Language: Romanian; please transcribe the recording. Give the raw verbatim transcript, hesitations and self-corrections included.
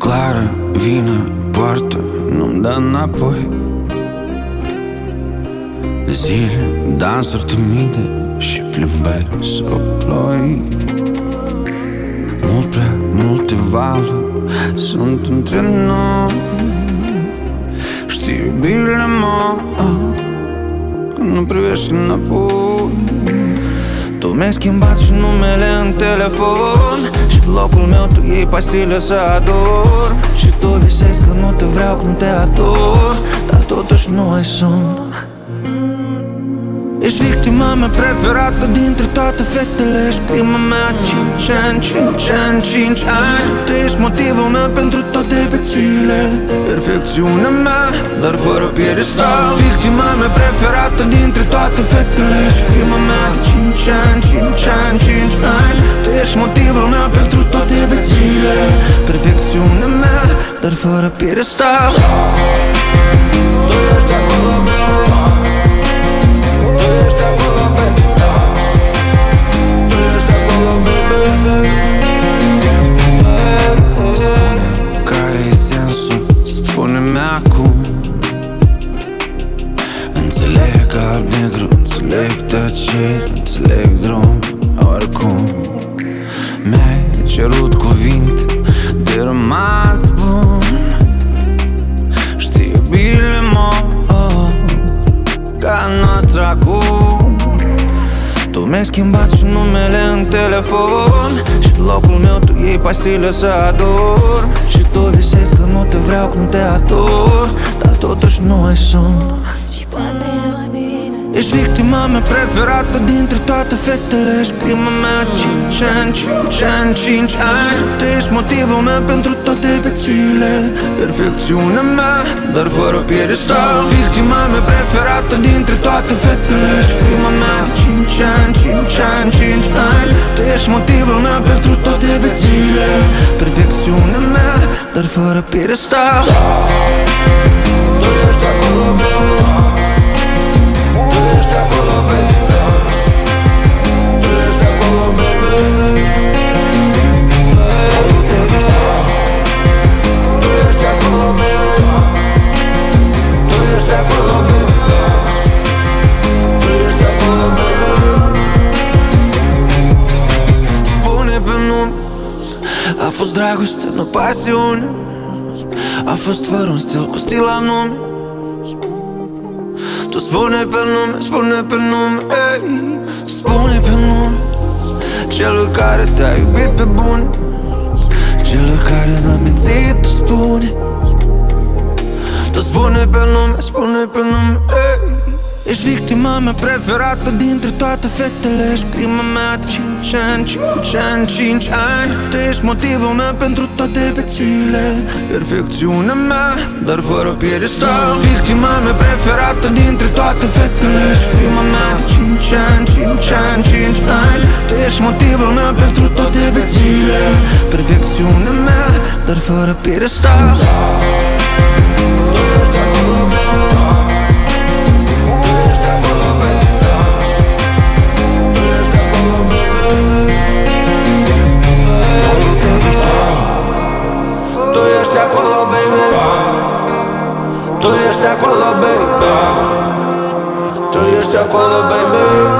clară vine, poartă, nu-mi dă înapoi. Zile, dansuri timide și plimbări sub ploi. Mult prea multe valuri sunt între noi. Știi, iubirile mă, când nu privești înapoi. Tu mi-ai schimbat și numele în telefon și locul meu tu iei pastile să ador. Și tu visezi că nu te vreau cum te ador, dar totuși nu ai somn. Ești victima mea preferată dintre toate fetele. Ești prima mea de cinci ani, cinci ani, cinci ani. Tu ești motivul meu pentru toate bețile. Perfecțiunea mea, dar fără piedestal. Victima mea preferată dintre toate fetele. Ești prima mea de cinci ani, cinci ani, cinci ani. Tu ești motivul meu pentru toate bețile. Perfecțiunea mea, dar fără piedestal. Tu ești acolo, baby. Care-i sensul? Spune-mi acum. Înțeleg alb-negru, înțeleg tăceri, înțeleg drum, oricum. Mi-ai cerut cuvinte de rămas bun. Știi, iubirile mor ca noastră acum. Tu mi-ai schimbat și numele în telefon și locul meu tu iei pastile să ador. Și tu visezi că nu te vreau cum te ador, dar totuși nu ai somn. Și poate e mai bine. Ești victima mea preferată dintre toate fetele. Ești prima mea de cinci ani, cinci ani, cinci ani. Tu ești motivul meu pentru toate bețile. Perfecțiunea mea, dar fără piedestal. Victima mea preferată dintre toate fetele. Ești prima mea de cinci ani, cinci ani, cinci ani. Tu ești motivul meu pentru toate bețile. Perfecțiunea mea, dar fără piedestal. Tu ești acolo, baby. Tu ești acolo, baby. Tu ești acolo, baby. Tu ești acolo, baby. Tu ești acolo, baby. Tu ești acolo, baby. Spune pe nume, a fost dragoste, nu pasiune. A fost fără un stil, cu stil anume. Tu spune pe nume, spune pe nume, ei. Spune pe nume celui care te-a iubit pe bune, celui care n-a mințit, tu spune. Tu spune pe nume, spune pe nume, ei. Ești victima mea preferată dintre toate fetele. Ești prima mea de cinci ani, cinci ani, cinci ani. Tu ești motivul meu pentru toate bețile. Perfecțiunea mea, dar fără piedestal. Victima mea preferată dintre toate fetele. Ești prima mea de cinci ani, cinci ani, cinci ani. Tu ești motivul meu pentru toate bețile. Perfecțiunea mea, dar fără piedestal. Tu ești acolo, baby. Tu ești acolo, baby. Tu ești acolo, baby. Tu ești acolo, baby.